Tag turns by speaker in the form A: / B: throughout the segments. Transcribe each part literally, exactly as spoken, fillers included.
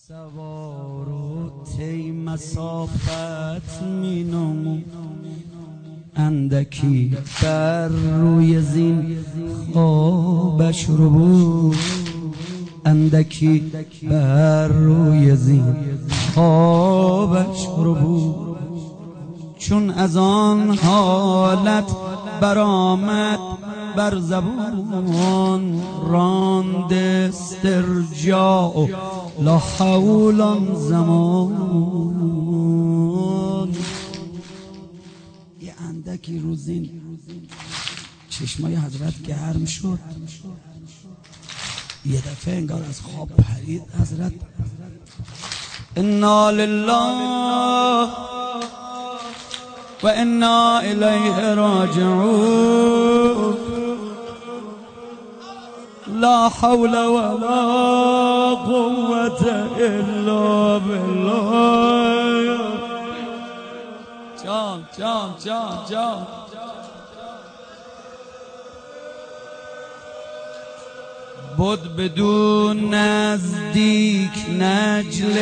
A: سوار و تی مسافت می نمود، اندکی بر روی زین خوابش رو بود، اندکی بر روی زین خوابش رو بود. چون از آن حالت برآمد بر زبان، راند استرجاع لا حول آن زمان. یه اندکی روزین چشمای حضرت گرم شد، یه دفعه انگار از خواب پرید حضرت. انا لله و انا الیه راجعون، لا حول ولا قوة الا بالله. جان جان جان جان بود بدون نزدیک نجل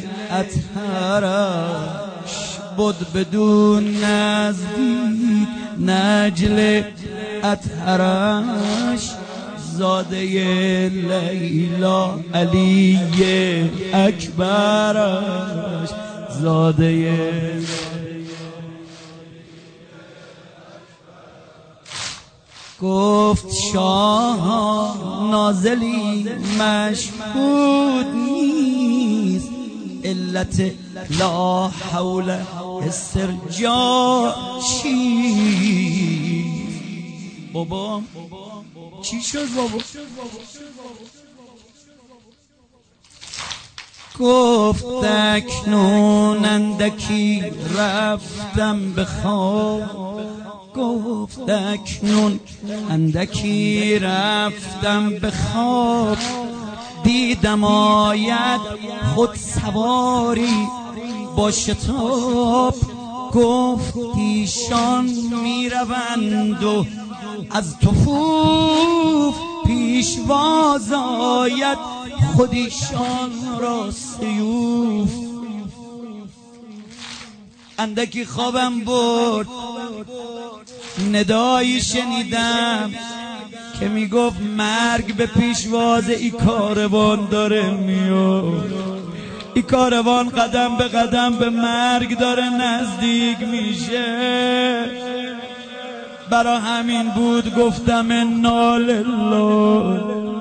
A: اطهرش، بود بدون نزدیک نجل اطهرش، زاده لیلا علی اکبرش، زاده گفت شاه نازلی مشهود نیست، علت لا حول استرجاع چی؟ بابا چی شد بابا؟ گفت اکنون اندکی رفتم به خواب، گفت اکنون اندکی رفتم به خواب، دیدم آید خود سواری با شتاب، گفت ایشان می روند و از تفوف پیشواز آید خودیشان را سیوف. اندکی خوابم برد، ندایی شنیدم که میگفت مرگ به پیشواز ای کاروان داره میاد، ای کاروان قدم به قدم به مرگ داره نزدیک میشه. برا همین بود گفتم انا لله.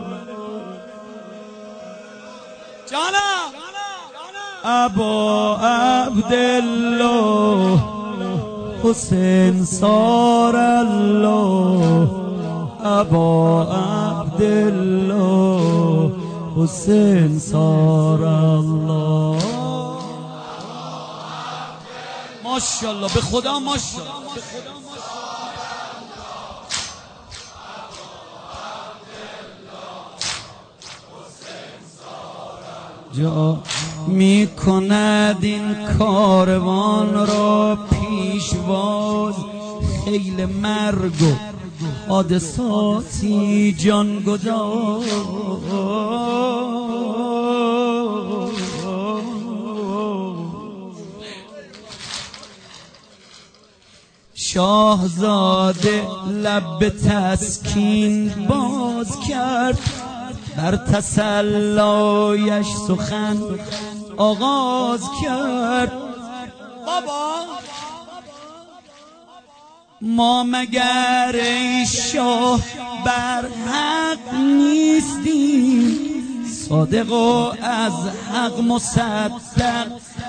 A: جانم ابا عبدالله حسین سار الله، ابا عبدالله حسین سار الله. ماشاءالله به خدا ماشاءالله. جا می کند این کاروان را پیشواز، خیل مرگ و حادثاتی جان گداز. شاهزاده لب تسکین باز کرد، بر تسلایش سخن آغاز کرد. بابا ما مگر ای شاه بر حق نیستیم، صادق و از حق مصدق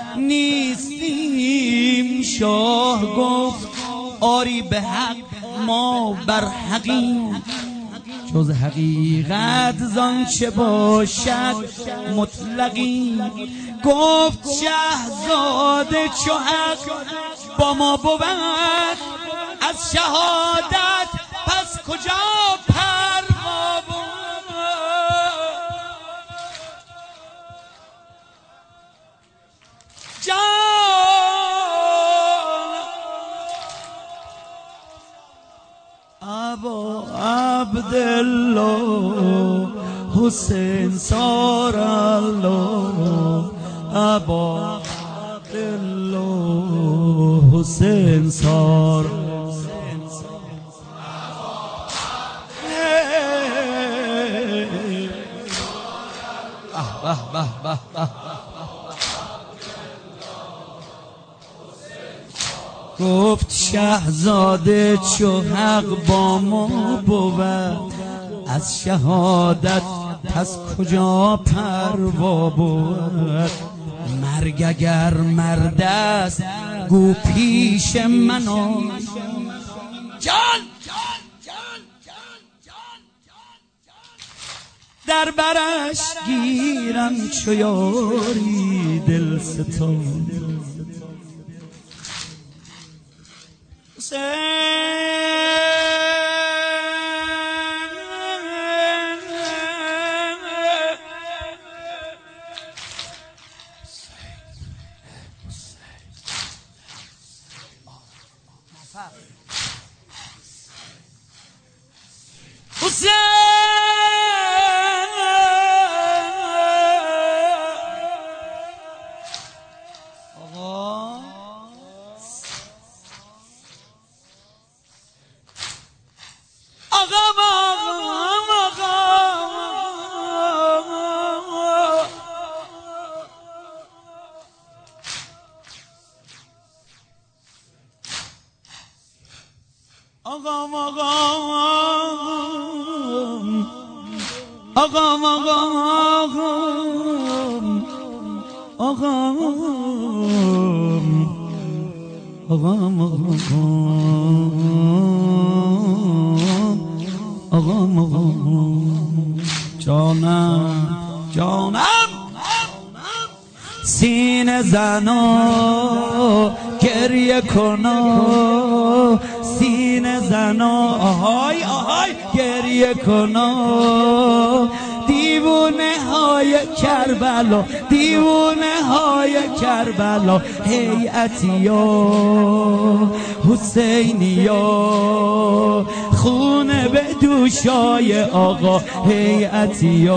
A: نیستیم. شاه گفت آری به حق ما بر حقیم، جز حقیقت زان چه باشد مطلقی. گفت شهزاده چو حق با ما بود، از شهادت پس کجا پروا بود. جان ابا عبدالله حسین سار الله، ابا دل و حسین سار به به به به گفت شهزاده چو حق با ما بود از شهادت پس کجا پروا بود مرگ اگر مرد است گو پیش من آی جان در برش گیرم چو یاری دل ستان حسین آقا آقا آقا جانم جانم سینه زنا گریه کنا سینه زنا آهای آهای گریه کنا دیوونه های کربلا دیوونه های کربلا هیئتیا حسینیا خونه به دوشای آقا هیئتیا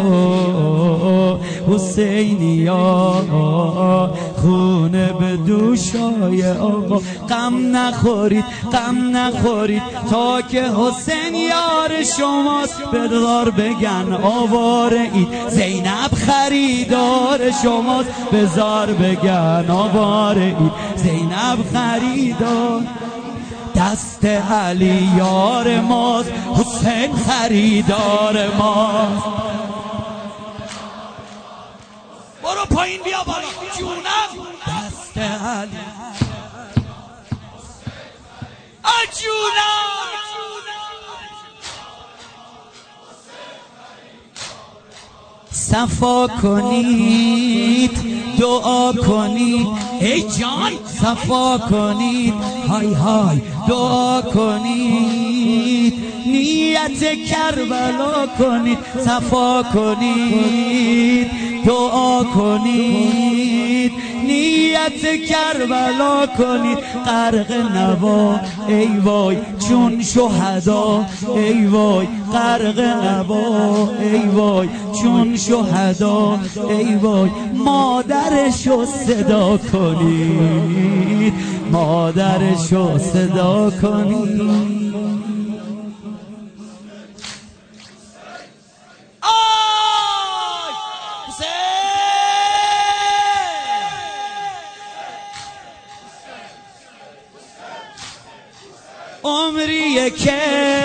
A: حسینیا خونه به دوشای آقا غم نخورید غم نخورید تا که حسین یار شماست بدار بگن آواره اید زینب خریدار شماست بزار بگن آواره اید زینب خریدار دست علی یار ماست حسین خریدار ماست برو پایین بیا بالا جونم دست علی جونم صفا کنید دعا کنید ای جان صفا کنید های های دعا کنید نیت کربلا کنید صفا کنید دعا کنید نیت کربلا کنید غرق نوا ای وای چون شهدا ای وای غرق نوا ای وای چون شهدا ای وای مادرشو صدا کنید مادرشو صدا کنید عمریه که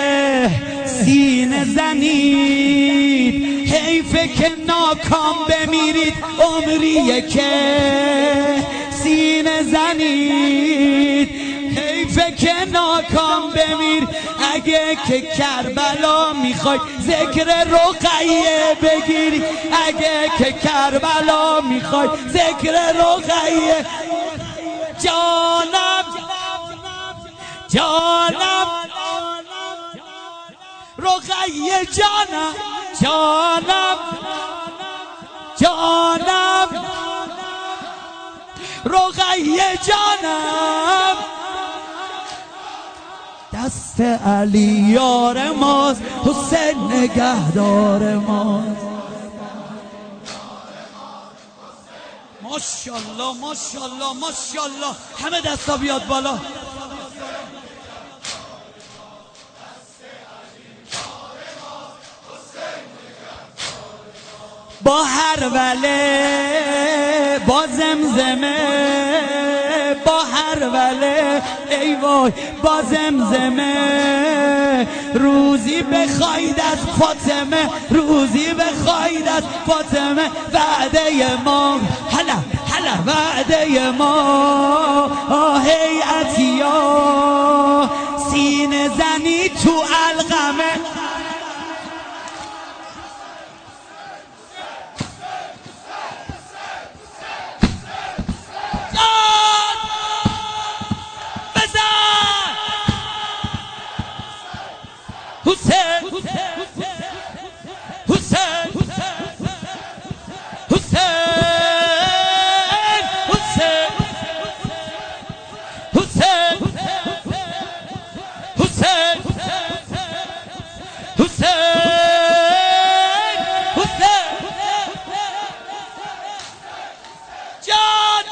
A: سینه زنید حیفه که ناکام بمیرید عمریه که سینه زنید حیفه که ناکام بمیر اگه که کربلا میخوای ذکر رقیه بگیری اگه که کربلا میخوای ذکر رقیه جانم جانم رقیه جانم جانم جانم رقیه جانم دست علی یار ماست حسین نگهدار ماست ماشاءالله ماشاءالله ماشاءالله. همه دستا بیاد بالا. با هر وله با زمزمه، با هر وله ای وای با زمزمه، روزی بخواید از فاطمه، روزی بخواید از فاطمه، وعده ما هلا هلا وعده ما آهی عطیا، سینه زنی تو القمه. حسین حسین حسین حسین حسین حسین حسین جان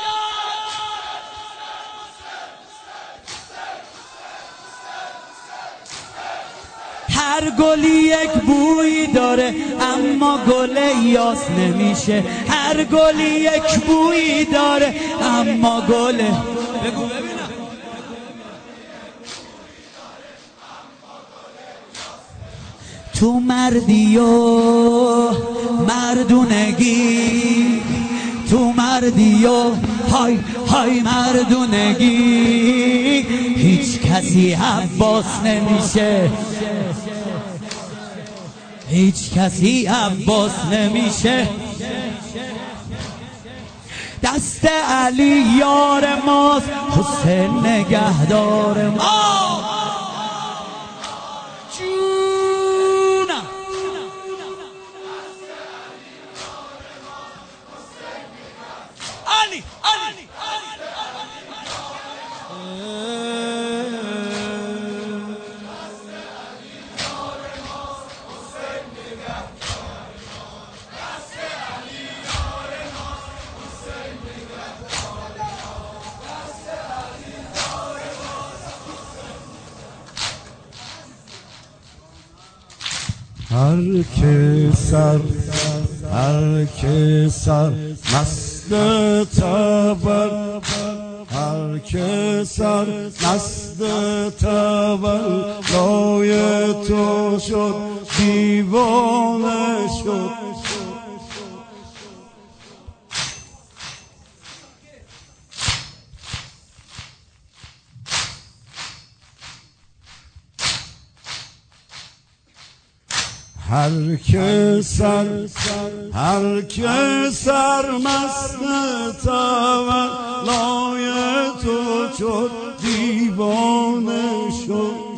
A: هر گلی یک بویی داره اما گل یاس نمیشه، هر گلی یک بویی داره اما گل بگو ببینم تو مردی و مردونگی، تو مردی و های های مردونگی، هیچ کسی عباس نمیشه، هیچ کسی عباس نمیشه. دست علی یار ماست، حسین نگهدار ما. جونم علی علی
B: هر که سر هر که سر مست تبر، هر که سر مست تولای تو شد دیوانه شد. هر که سر هر که سر مست تولای تو شد دیوانه شد.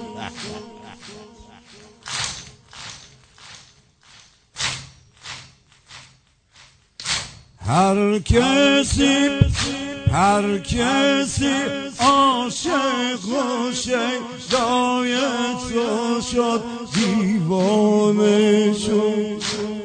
B: هر کسی هر کسی عاشق و شیدای تو شد دیوانه شد.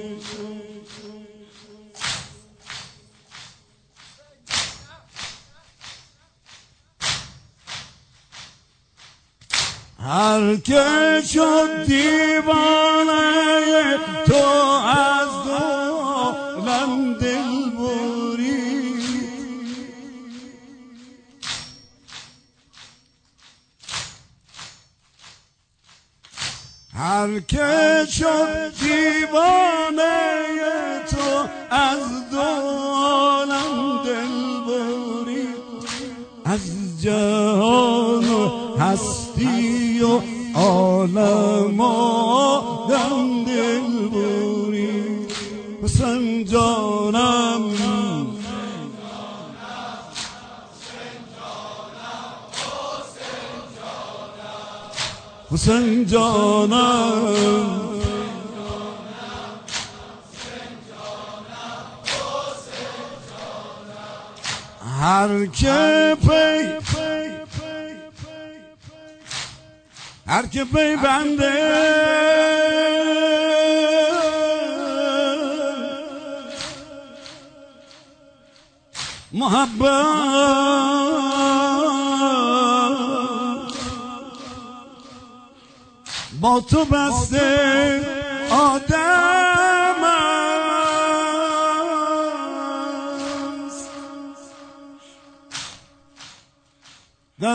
B: هر که شد دیوانه تو از دو عالم دل برید. هر که شد دیوانه تو از دو عالم دل برید. از جهان و هستی و عالم آدم دل برید. حسین جانم حسین جانم هر که پی هر که پی بنده محبت با تو بسته آدم است در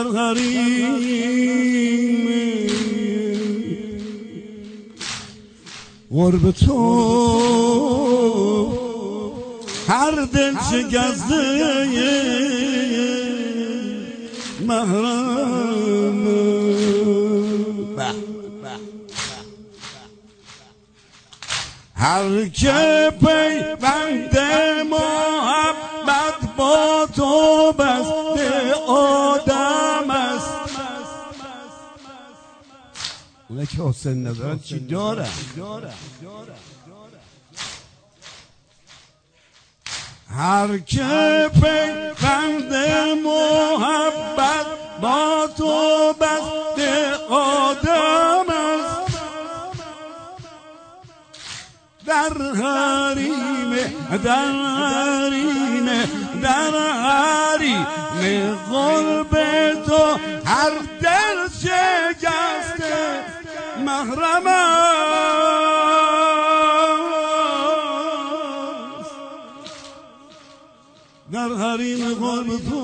B: حریم قرب تو هر دل شکسته محرم. هر که پیوند محبت با تو بسته آدم است. اونه که حسین ندارن چی دارن؟ هر که پیوند محبت با تو بسته آدم است در حریم در حریم در حریم قلب تو هر دل شکسته محرم است در حریم قلب تو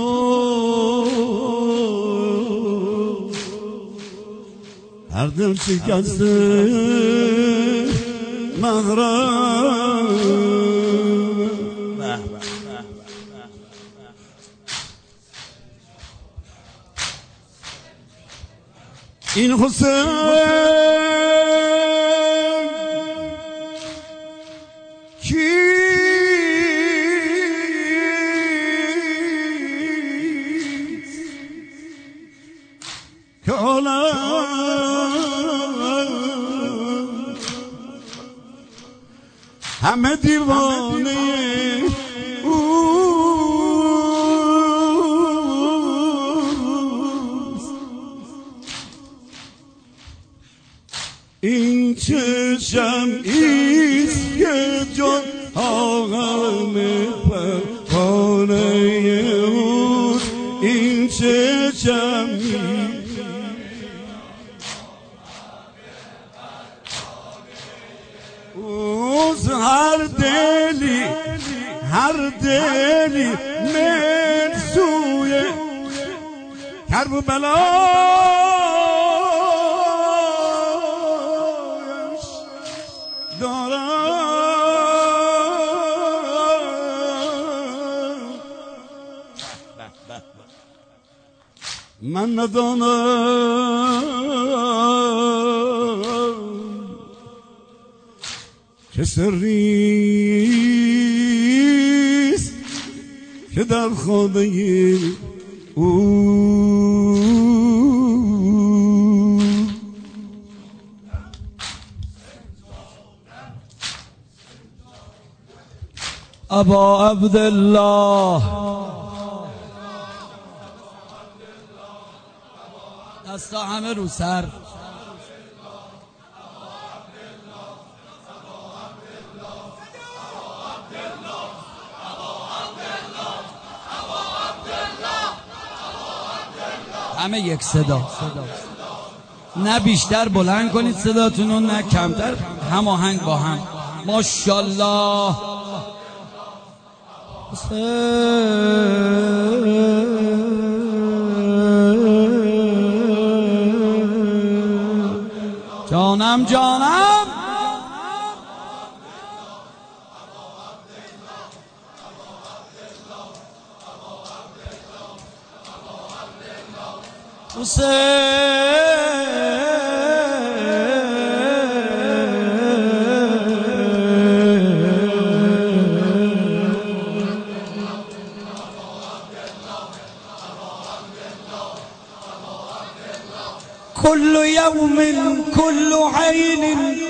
B: هر دل شکسته محرم. این حسین کیست که عالم همه دیوانه اوست. این چه شمعیست که جان همه پروانه اوست. این چه شمعیست هر دلی هر دلی من سوی کرب و بلایش دارم. من ندانم که سریست که در خانه او
A: ابا عبدالله دستا همه رو سر. همه یک صدا، نه بیشتر بلند کنید صداتونو نه کمتر، هماهنگ با هم. ماشاءالله. جانم جانم كل يوم كل عين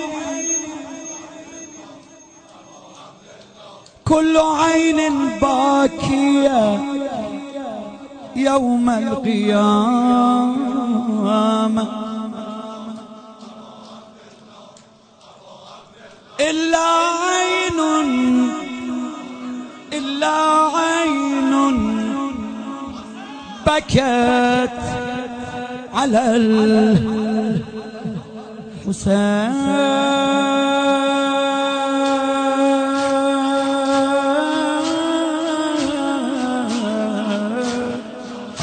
A: كل عين باكية يوم القيامة إلا عين إلا عين بكت على الحسين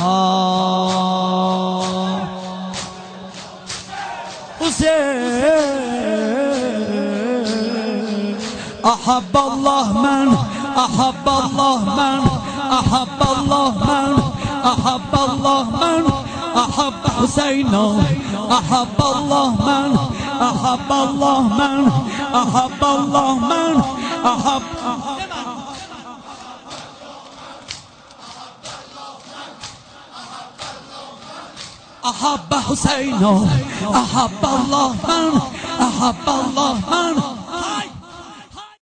A: آه حسين أحب الله من أحب الله من أحب الله من أحب الله من أحب حسينا أحب الله من أحب الله من أحب الله من أحب أحب حسينا أحب الله من أحب الله من